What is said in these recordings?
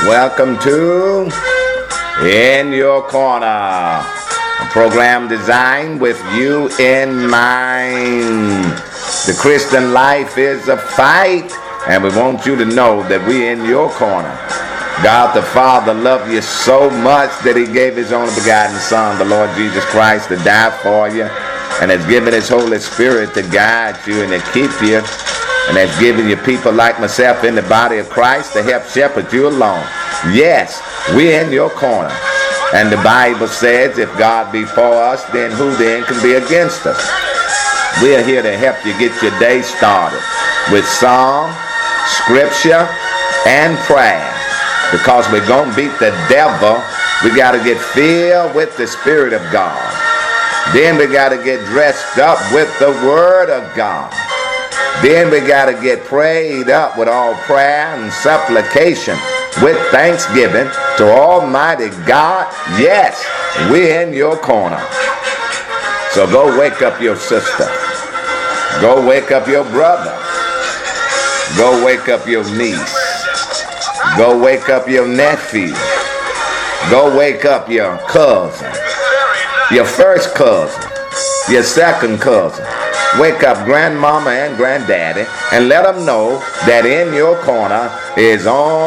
Welcome to In Your Corner, a program designed with you in mind. The Christian life is a fight, and we want you to know that we're in your corner. God the Father loved you so much that he gave his only begotten Son, the Lord Jesus Christ, to die for you, and has given his Holy Spirit to guide you and to keep you, and has given you people like myself in the body of Christ to help shepherd you along. Yes, we're in your corner. And the Bible says, if God be for us, then who then can be against us? We're here to help you get your day started with song, scripture, and prayer. Because we're going to beat the devil, we got to get filled with the Spirit of God. Then we got to get dressed up with the Word of God. Then we got to get prayed up with all prayer and supplication with thanksgiving to Almighty God. Yes, we're in your corner. So go wake up your sister. Go wake up your brother. Go wake up your niece. Go wake up your nephew. Go wake up your cousin. Your first cousin. Your second cousin. Wake up grandmama and granddaddy and let them know that In Your Corner is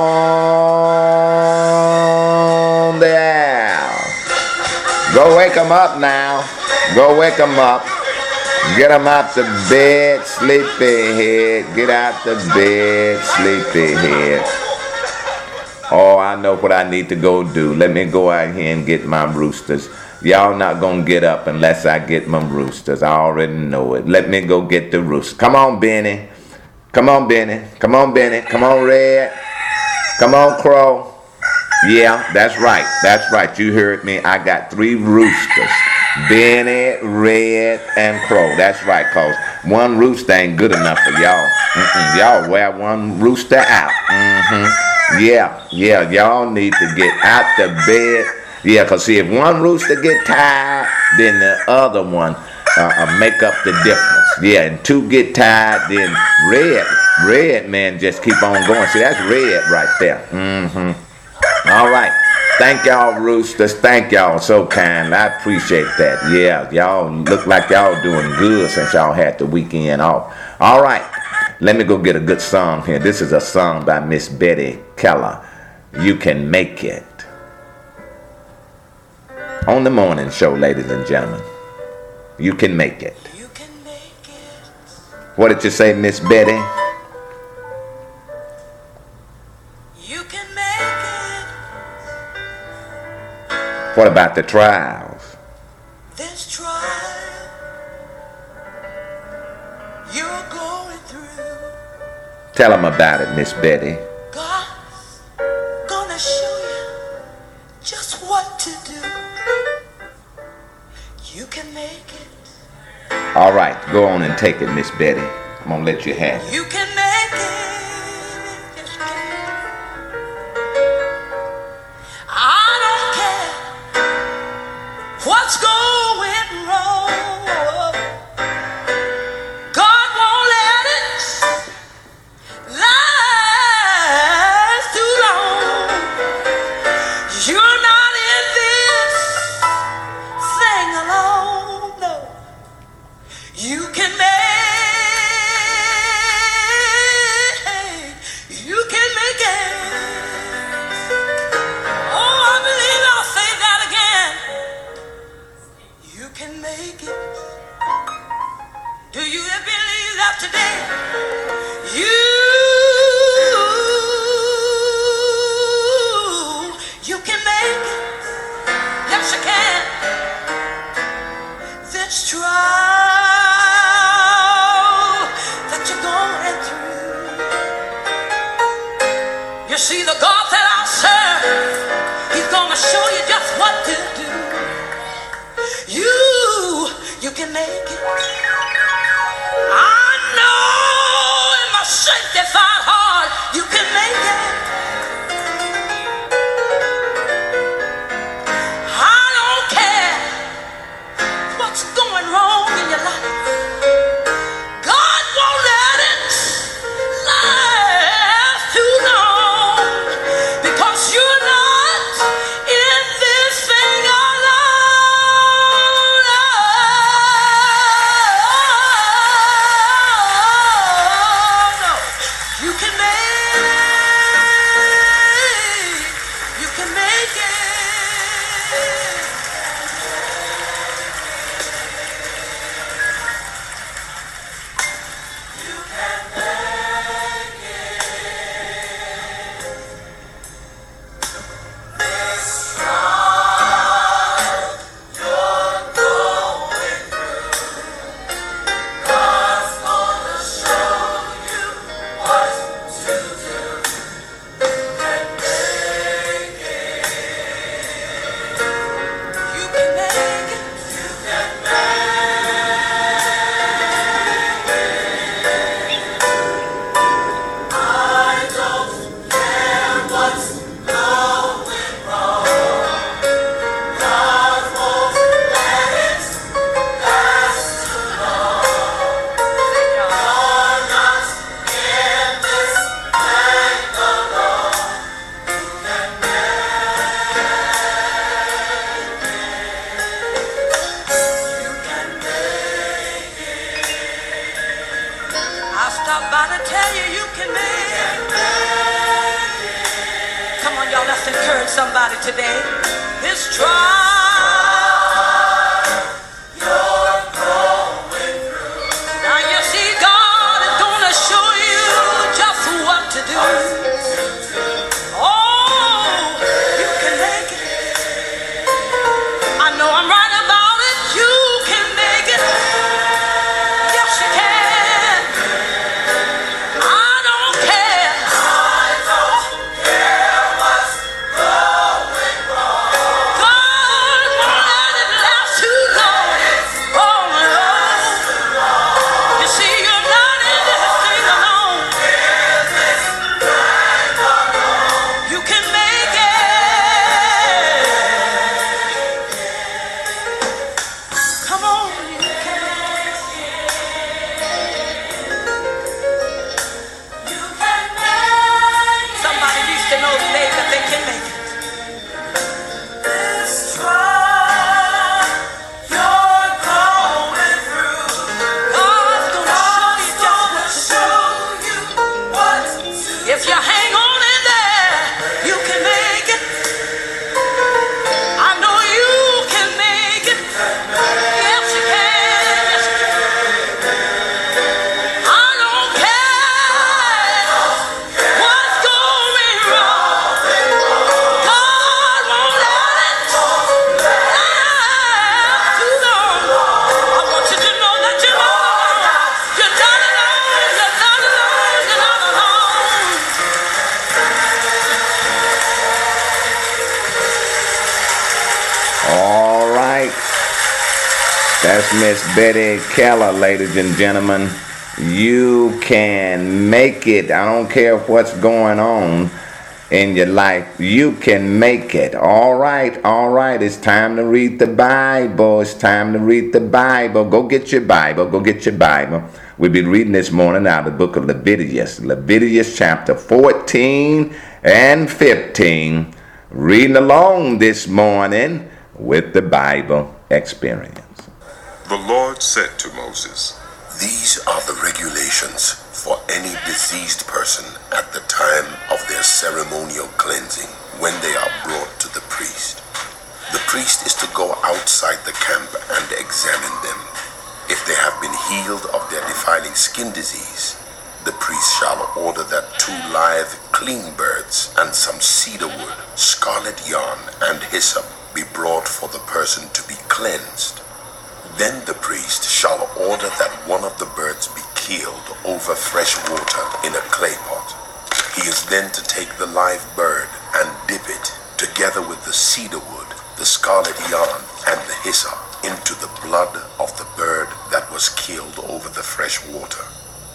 on the air. Go wake them up now. Go wake them up. Get them out the bed, sleepyhead. Get out the bed, sleepyhead. Oh, I know what I need to go do. Let me go out here and get my roosters. Y'all not gonna get up unless I get my roosters. I already know it. Let me go get the roosters. Come on, Benny. Come on, Benny. Come on, Benny. Come on, Red. Come on, Crow. Yeah, that's right. That's right. You heard me. I got 3 roosters. Benny, Red, and Crow. That's right, cause one rooster ain't good enough for y'all. Y'all wear one rooster out. Yeah, y'all need to get out the bed. Yeah, because see, if one rooster get tired, then the other one make up the difference. Yeah, and 2 get tired, then red man just keep on going. See, that's Red right there. All right. Thank y'all, roosters. Thank y'all so kind. I appreciate that. Yeah, y'all look like y'all doing good since y'all had the weekend off. All right. Let me go get a good song here. This is a song by Miss Betty Keller. You Can Make It. On the morning show, ladies and gentlemen. You can make it. You can make it. What did you say, Miss Betty? You can make it. What about the trials? This trial you're going through. Tell them about it, Miss Betty. God's gonna show you just what to do. You can make it. All right, go on and take it, Miss Betty. I'm gonna let you have it. You can make it. Yes, you can. I don't care what's going wrong. God won't let it last too long. You're not in this thing alone, no. You can make it. Oh, I believe I'll say that again. You can make it. Do you believe that today? You can make it. Yes, you can. This trial that you're going through. You see, the God that I serve, he's gonna show you just what to do. You can make it. I know in my sanctified heart, you can make it. I don't care what's going wrong in your life. God won't let it last too long, because you Somebody tell you you can make it. Come on, y'all, let's encourage somebody today. This trial you're going through. Now you see, God is gonna show you just what to do. Oh, you can make it. I know I'm right about it. You can make it. Yes, you can. I don't care. I don't care what's going wrong. God won't let it last too long. Oh no. You see, you're not in this thing alone. You can make it. Come on, you can. You can make it. Somebody needs to know today that they can make it. This trial you're going through. God's gonna show you what to do. If you hang on in there, you can make it. I know you can make it. Yes, you can. Yes, you can. I don't care what's going wrong. God won't let it last too long. I want you to know that you're not alone. You're not alone. You're not alone. You're not alone. All right. That's Miss Betty Keller, ladies and gentlemen. You can make it. I don't care what's going on in your life. You can make it. All right. All right. It's time to read the Bible. It's time to read the Bible. Go get your Bible. Go get your Bible. We'll be reading this morning out of the book of Leviticus. Leviticus chapter 14 and 15. Reading along this morning with the Bible experience. The Lord said to Moses, These are the regulations for any diseased person at the time of their ceremonial cleansing when they are brought to the priest. The priest is to go outside the camp and examine them. If they have been healed of their defiling skin disease, the priest shall order that 2 live clean birds and some cedar wood, scarlet yarn, and hyssop be brought for the person to be cleansed. Then the priest shall order that one of the birds be killed over fresh water in a clay pot. He is then to take the live bird and dip it, together with the cedar wood, the scarlet yarn, and the hyssop, into the blood of the bird that was killed over the fresh water.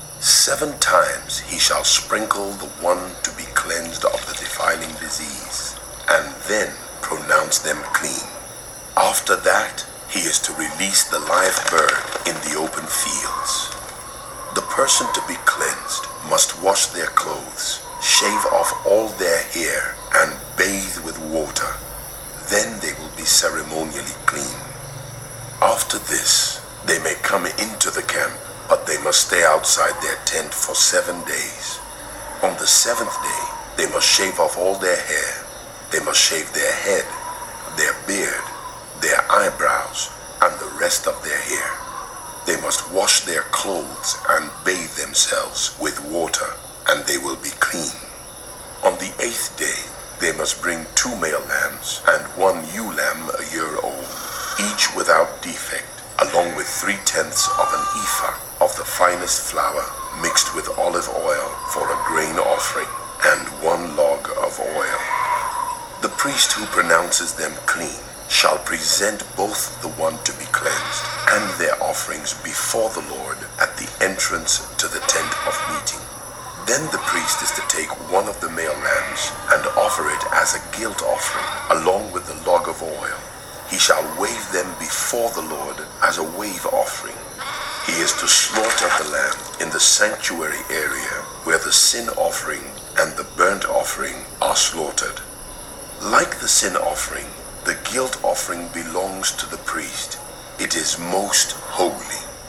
7 times he shall sprinkle the one to be cleansed of the defiling disease, and then pronounce them clean. After that, he is to release the live bird in the open fields. The person to be cleansed must wash their clothes, shave off all their hair, and bathe with water. Then they will be ceremonially clean. After this, they may come into the camp, but they must stay outside their tent for 7 days. On the 7th day, they must shave off all their hair. They must shave their head, their beard, their eyebrows, and the rest of their hair. They must wash their clothes and bathe themselves with water, and they will be clean. On the 8th day, they must bring 2 male lambs and 1 ewe lamb a year old, each without defect, along with 3/10 of an ephah of the finest flour mixed with olive oil for a grain offering, and 1 log of oil. The priest who pronounces them clean shall present both the one to be cleansed and their offerings before the Lord at the entrance to the tent of meeting. Then the priest is to take 1 of the male lambs and offer it as a guilt offering, along with the log of oil. He shall wave them before the Lord as a wave offering. He is to slaughter the lamb in the sanctuary area where the sin offering and the burnt offering are slaughtered. Like the sin offering, the guilt offering belongs to the priest. It is most holy.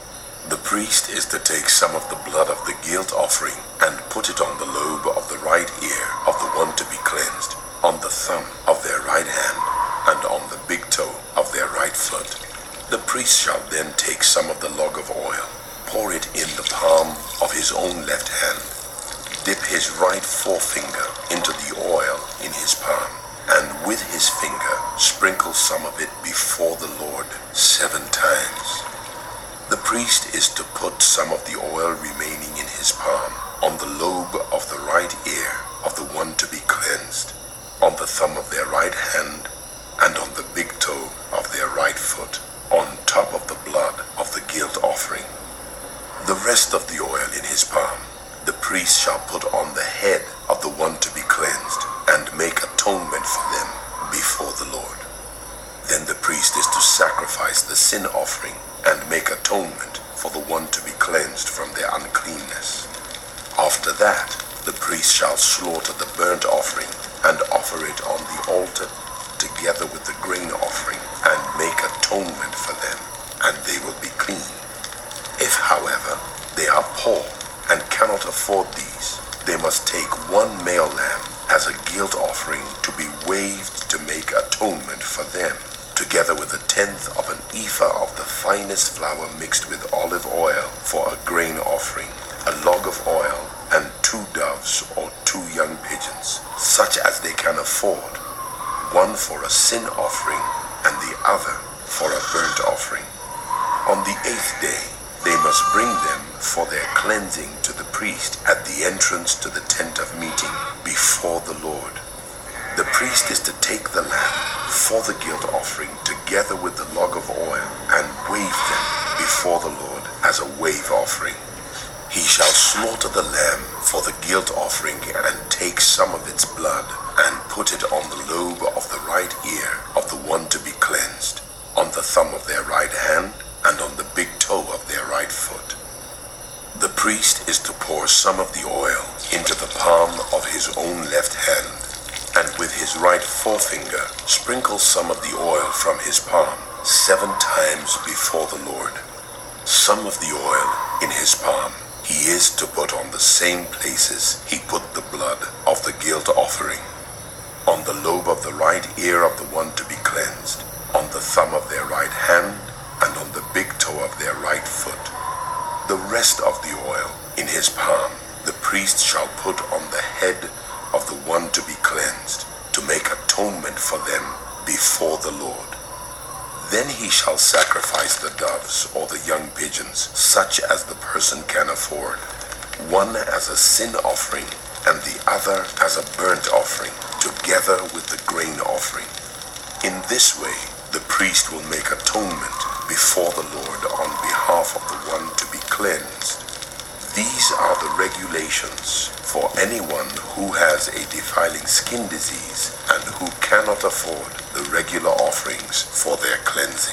The priest is to take some of the blood of the guilt offering and put it on the lobe of the right ear of the one to be cleansed, on the thumb of their right hand, and on the big toe of their right foot. The priest shall then take some of the log of oil, pour it in the palm of his own left hand, dip his right forefinger into the oil in his palm, and with his finger sprinkle some of it before the Lord 7 times. The priest is to put some of the oil remaining in his palm on the lobe of the right ear of the one to be cleansed, on the thumb of their right hand, and on the big toe of their right foot, on top of the blood of the guilt offering. The rest of the oil in his palm the priest shall put on the head of the one to be cleansed, and make atonement for them before the Lord. Then the priest is to sacrifice the sin offering and make atonement for the one to be cleansed from their uncleanness. After that, the priest shall slaughter the burnt offering and offer it on the altar together with the grain offering and make atonement for them, and they will be clean. If, however, they are poor and cannot afford these, they must take 1 male lamb as a guilt offering to be waved to make atonement for them, together with 1/10 of an ephah of the finest flour mixed with olive oil for a grain offering, a log of oil, and 2 doves or 2 young pigeons, such as they can afford, one for a sin offering and the other for a burnt offering. On the 8th day, they must bring them for their cleansing to the priest at the entrance to the tent of meeting before the Lord. The priest is to take the lamb for the guilt offering together with the log of oil and wave them before the Lord as a wave offering. He shall slaughter the lamb for the guilt offering and take some of its blood and put it on the lobe of the right ear of the one to be cleansed, on the thumb of their right hand, and on the big toe of their right foot. The priest is to pour some of the oil into the palm of his own left hand, and with his right forefinger sprinkle some of the oil from his palm 7 times before the Lord. Some of the oil in his palm he is to put on the same places he put the blood of the guilt offering, on the lobe of the right ear of the one to be cleansed, on the thumb of their right hand, and on the big toe of their right foot. The rest of the oil in his palm the priest shall put on the head of the one to be cleansed, to make atonement for them before the Lord. Then he shall sacrifice the doves or the young pigeons, such as the person can afford, one as a sin offering and the other as a burnt offering, together with the grain offering. In this way the priest will make atonement before the Lord on behalf of the one to be cleansed. These are the regulations for anyone who has a defiling skin disease and who cannot afford the regular offerings for their cleansing.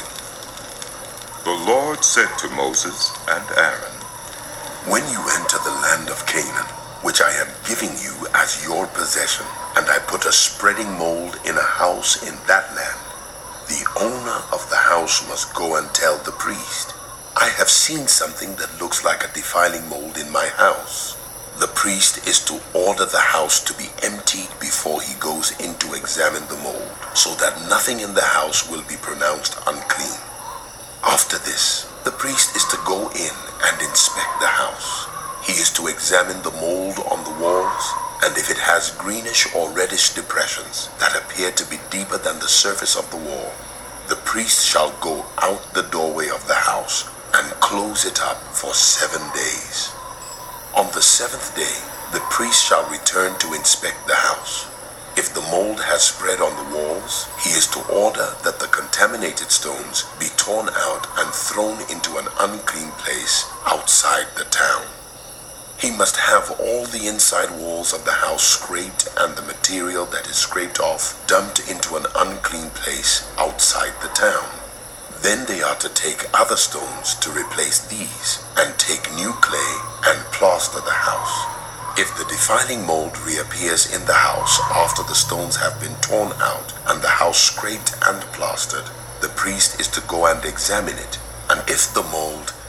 The Lord said to Moses and Aaron, When you enter the land of Canaan, which I am giving you as your possession, and I put a spreading mold in a house in that land, the owner of the house must go and tell the priest, I have seen something that looks like a defiling mold in my house. The priest is to order the house to be emptied before he goes in to examine the mold, so that nothing in the house will be pronounced unclean. After this, the priest is to go in and inspect the house. He is to examine the mold on the walls, and if it has greenish or reddish depressions that appear to be deeper than the surface of the wall, the priest shall go out the doorway of the house and close it up for 7 days. On the 7th day, the priest shall return to inspect the house. If the mold has spread on the walls, he is to order that the contaminated stones be torn out and thrown into an unclean place outside the town. He must have all the inside walls of the house scraped and the material that is scraped off dumped into an unclean place outside the town. Then they are to take other stones to replace these, and take new clay and plaster the house. If the defiling mold reappears in the house after the stones have been torn out and the house scraped and plastered, the priest is to go and examine it, and if the mold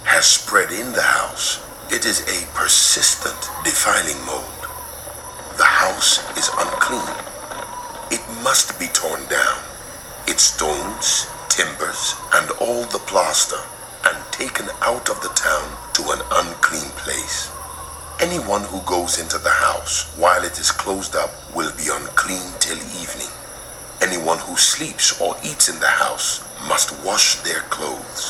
has spread in the house, it is a persistent defiling mold. The house is unclean. It must be torn down, its stones, timbers, and all the plaster, and taken out of the town to an unclean place. Anyone who goes into the house while it is closed up will be unclean till evening. Anyone who sleeps or eats in the house must wash their clothes.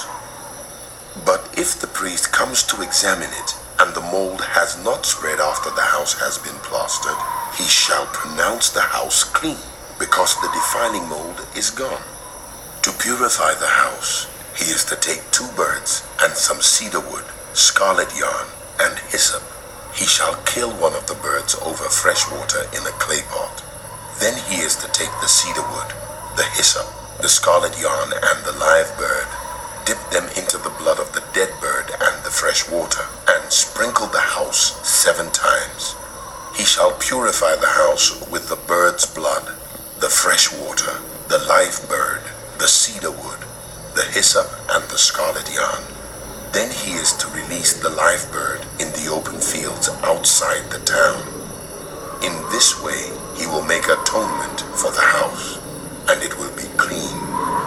But if the priest comes to examine it, and the mold has not spread after the house has been plastered, he shall pronounce the house clean, because the defiling mold is gone. To purify the house, he is to take 2 birds and some cedar wood, scarlet yarn, and hyssop. He shall kill one of the birds over fresh water in a clay pot. Then he is to take the cedar wood, the hyssop, the scarlet yarn, and the live bird, dip them into the blood of the dead bird and the fresh water, and sprinkle the house 7 times. He shall purify the house with the bird's blood, the fresh water, the live bird, the cedar wood, the hyssop, and the scarlet yarn. Then he is to release the live bird in the open fields outside the town. In this way he will make atonement for the house, and it will be clean.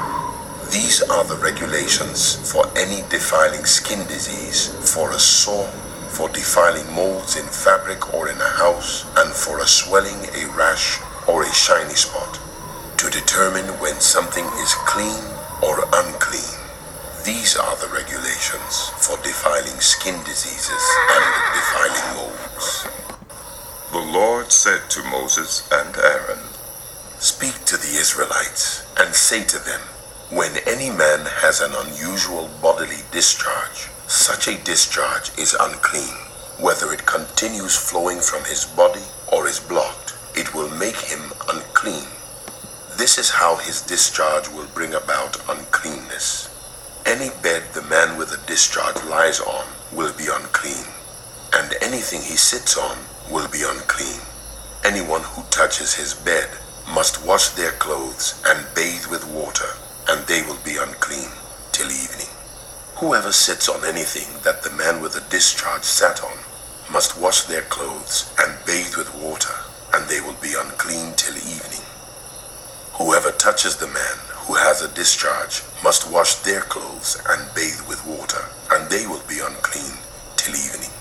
These are the regulations for any defiling skin disease, for a sore, for defiling molds in fabric or in a house, and for a swelling, a rash, or a shiny spot, to determine when something is clean or unclean. These are the regulations for defiling skin diseases and defiling molds. The Lord said to Moses and Aaron, Speak to the Israelites and say to them, when any man has an unusual bodily discharge, such a discharge is unclean. Whether it continues flowing from his body or is blocked, it will make him unclean. This is how his discharge will bring about uncleanness. Any bed the man with a discharge lies on will be unclean, and anything he sits on will be unclean. Anyone who touches his bed must wash their clothes and bathe with water, and they will be unclean till evening. Whoever sits on anything that the man with a discharge sat on must wash their clothes and bathe with water, and they will be unclean till evening. Whoever touches the man who has a discharge must wash their clothes and bathe with water, and they will be unclean till evening.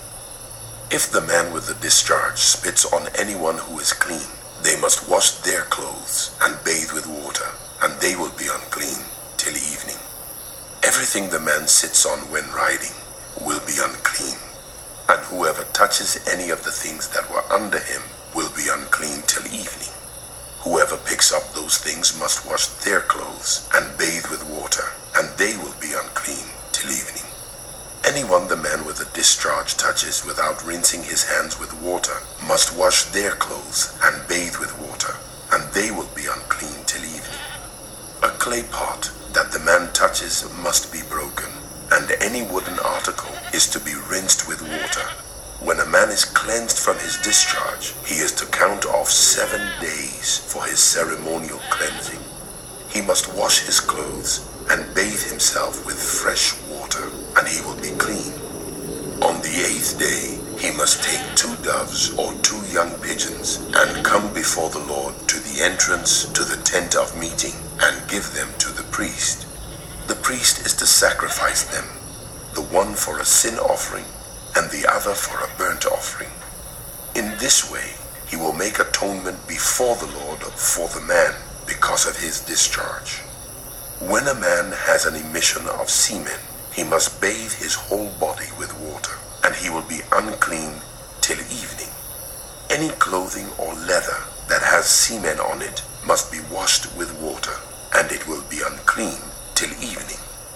If the man with the discharge spits on anyone who is clean, they must wash their clothes and bathe with water, and they will be unclean till evening. Everything the man sits on when riding will be unclean, and whoever touches any of the things that were under him will be unclean till evening. Whoever picks up those things must wash their clothes and bathe with water, and they will be unclean till evening. Anyone the man with a discharge touches without rinsing his hands with water must wash their clothes and bathe with water, and they will be unclean till evening. A clay pot that the man touches must be broken, and any wooden article is to be rinsed with water. When a man is cleansed from his discharge, he is to count off 7 days for his ceremonial cleansing. He must wash his clothes and bathe himself with fresh water, and he will be clean. On the 8th day, he must take 2 doves or 2 young pigeons and come before the Lord to the entrance to the tent of meeting and give them to the priest. The priest is to sacrifice them, the one for a sin offering and the other for a burnt offering. In this way, he will make atonement before the Lord for the man because of his discharge. When a man has an emission of semen, he must bathe his whole body with water, and he will be unclean till evening. Any clothing or leather that has semen on it must be washed with water, and it will be unclean till evening.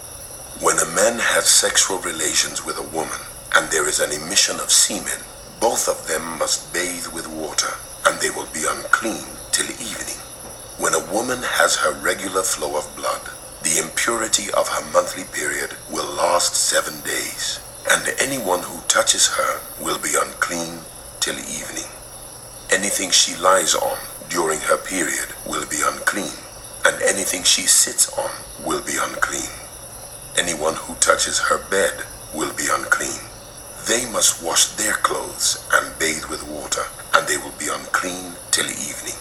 When a man has sexual relations with a woman, and there is an emission of semen, both of them must bathe with water, and they will be unclean till evening. When a woman has her regular flow of blood, the impurity of her monthly period will last 7 days, and anyone who touches her will be unclean till evening. Anything she lies on during her period will be unclean, and anything she sits on will be unclean. Anyone who touches her bed will be unclean. They must wash their clothes and bathe with water, and they will be unclean till evening.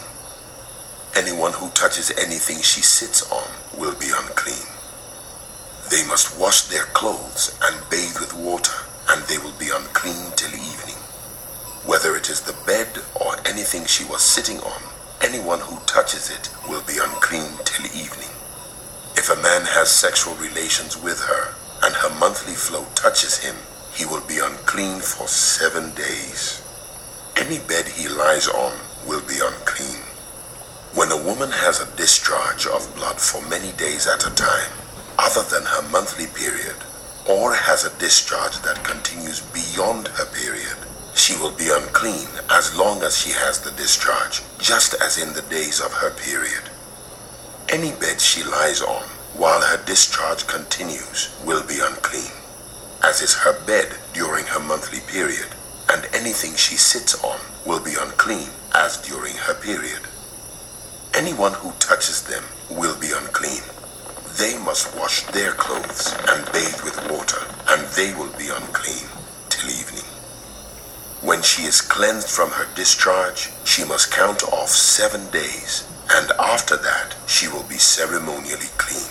Anyone who touches anything she sits on will be unclean. They must wash their clothes and bathe with water, and they will be unclean till evening. Whether it is the bed or anything she was sitting on, anyone who touches it will be unclean till evening. If a man has sexual relations with her, and her monthly flow touches him, he will be unclean for 7 days. Any bed he lies on will be unclean. When a woman has a discharge of blood for many days at a time, other than her monthly period, or has a discharge that continues beyond her period, she will be unclean as long as she has the discharge, just as in the days of her period. Any bed she lies on while her discharge continues will be unclean, as is her bed during her monthly period, and anything she sits on will be unclean as during her period. Anyone who touches them will be unclean. They must wash their clothes and bathe with water, and they will be unclean till evening. When she is cleansed from her discharge, she must count off 7 days, and after that she will be ceremonially clean.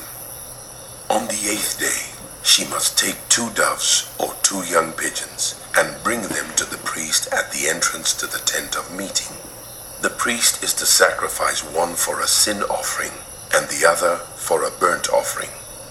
On the 8th day, she must take 2 doves or 2 young pigeons and bring them to the priest at the entrance to the tent of meeting. The priest is to sacrifice one for a sin offering and the other for a burnt offering.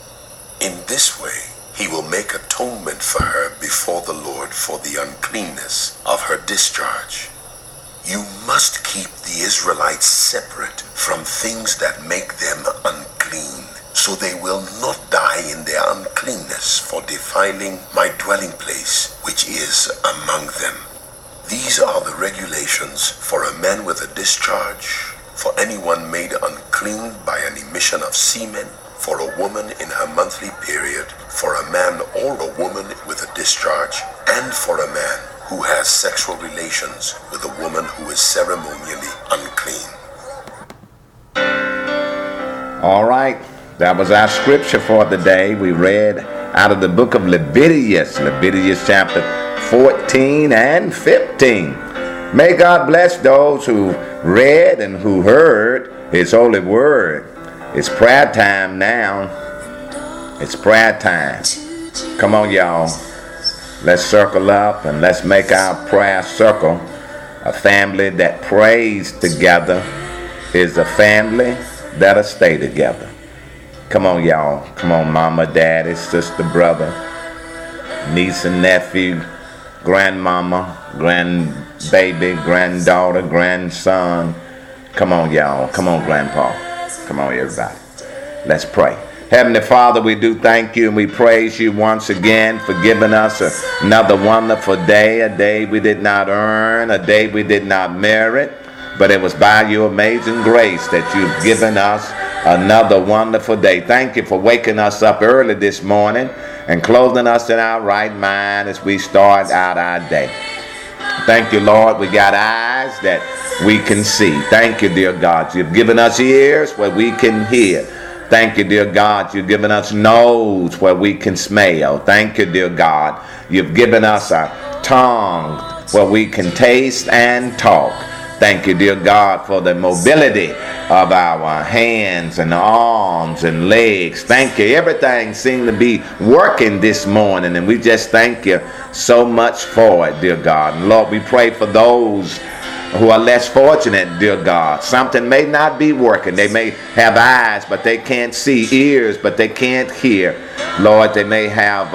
In this way, he will make atonement for her before the Lord for the uncleanness of her discharge. You must keep the Israelites separate from things that make them unclean, so they will not die in their uncleanness for defiling my dwelling place, which is among them. These are the regulations for a man with a discharge, for anyone made unclean by an emission of semen, for a woman in her monthly period, for a man or a woman with a discharge, and for a man who has sexual relations with a woman who is ceremonially unclean. All right, that was our scripture for the day. We read out of the book of Leviticus chapter 14 and 15. May God bless those who read and who heard His holy word. It's prayer time now. It's prayer time. Come on, y'all. Let's circle up and let's make our prayer circle. A family that prays together is a family that'll stay together. Come on, y'all. Come on, mama, daddy, sister, brother, niece and nephew, grandmama, grandbaby, granddaughter, grandson. Come on, y'all. Come on, grandpa. Come on, everybody. Let's pray. Heavenly Father, we do thank you and we praise you once again for giving us another wonderful day, a day we did not earn, a day we did not merit, but it was by your amazing grace that you've given us another wonderful day. Thank you for waking us up early this morning and clothing us in our right mind as we start out our day. Thank you, Lord. We got eyes that we can see. Thank you, dear God. You've given us ears where we can hear. Thank you, dear God. You've given us nose where we can smell. Thank you, dear God. You've given us a tongue where we can taste and talk. Thank you, dear God, for the mobility of our hands and arms and legs. Thank you. Everything seemed to be working this morning, and we just thank you so much for it, dear God. And Lord, we pray for those who are less fortunate, dear God. Something may not be working. They may have eyes, but they can't see, ears, but they can't hear. Lord, they may have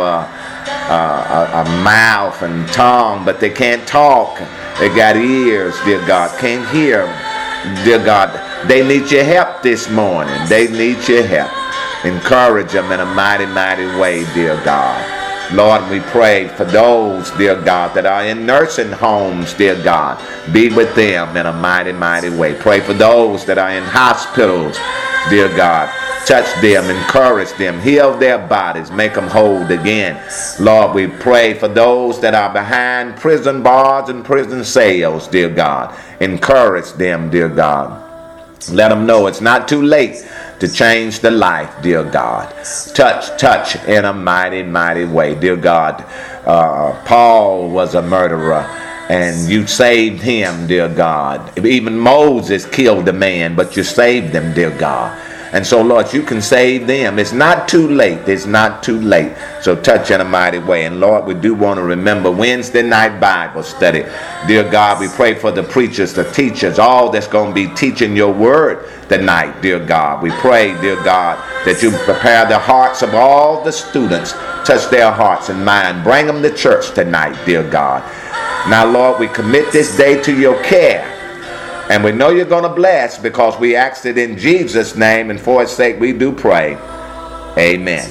a mouth and tongue, but they can't talk. They got ears, dear God, can't hear, dear God. They need your help this morning. They need your help. Encourage them in a mighty, mighty way, dear God. Lord, we pray for those, dear God, that are in nursing homes, dear God. Be with them in a mighty, mighty way. Pray for those that are in hospitals, dear God. Touch them, encourage them, heal their bodies, make them whole again. Lord, we pray for those that are behind prison bars and prison cells, dear God. Encourage them, dear God. Let them know it's not too late to change the life, dear God. Touch in a mighty, mighty way, dear God. Paul was a murderer, and you saved him, dear God. Even Moses killed a man, but you saved him, dear God. And so, Lord, you can save them. It's not too late. It's not too late. So touch in a mighty way. And, Lord, we do want to remember Wednesday night Bible study. Dear God, we pray for the preachers, the teachers, all that's going to be teaching your word tonight, dear God. We pray, dear God, that you prepare the hearts of all the students. Touch their hearts and mind. Bring them to church tonight, dear God. Now, Lord, we commit this day to your care. And we know you're going to bless because we asked it in Jesus' name, and for his sake we do pray. Amen.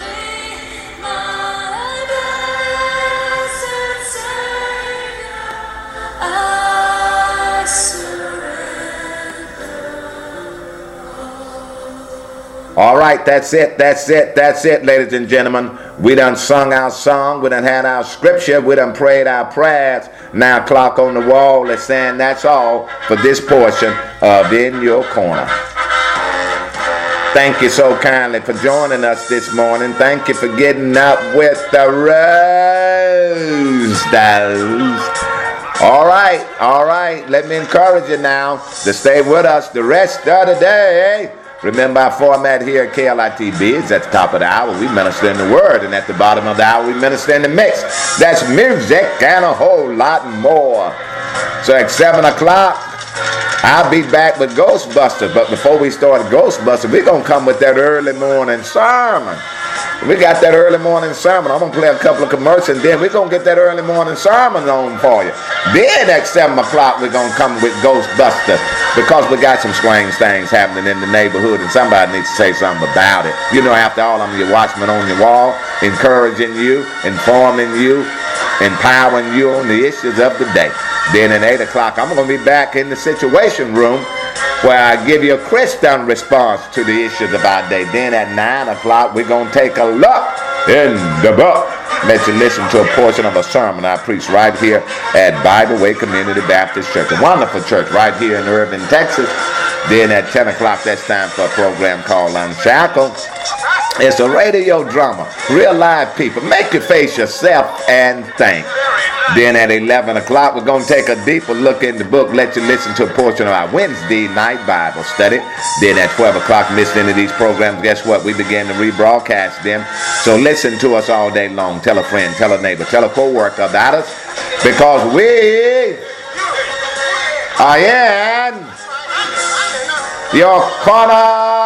All right, that's it, ladies and gentlemen. We done sung our song, we done had our scripture, we done prayed our prayers. Now clock on the wall is saying that's all for this portion of In Your Corner. Thank you so kindly for joining us this morning. Thank you for getting up with the Roosters. All right. Let me encourage you now to stay with us the rest of the day. Remember our format here at KLITB is at the top of the hour we minister in the word, and at the bottom of the hour we minister in the mix. That's music and a whole lot more. So at 7 o'clock I'll be back with Ghostbusters, but before we start Ghostbusters, we're going to come with that early morning sermon. We got that early morning sermon. I'm going to play a couple of commercials, and then we're going to get that early morning sermon on for you. Then at 7 o'clock, we're going to come with Ghostbusters because we got some strange things happening in the neighborhood, and somebody needs to say something about it. You know, after all, I'm your watchman on your wall, encouraging you, informing you, empowering you on the issues of the day. Then at 8 o'clock, I'm going to be back in the Situation Room where I give you a Christian response to the issues of our day. Then at 9 o'clock, we're going to take a look in the book. Let you listen to a portion of a sermon I preached right here at Bible Way Community Baptist Church, a wonderful church right here in Irving, Texas. Then at 10 o'clock, that's time for a program called Unshackled. It's a radio drama, real live people. Make you face yourself and think. Then at 11 o'clock, we're going to take a deeper look in the book, let you listen to a portion of our Wednesday night Bible study. Then at 12 o'clock, miss any of these programs, guess what? We begin to rebroadcast them. So listen to us all day long. Tell a friend, tell a neighbor, tell a co-worker about us, because we are in your corner.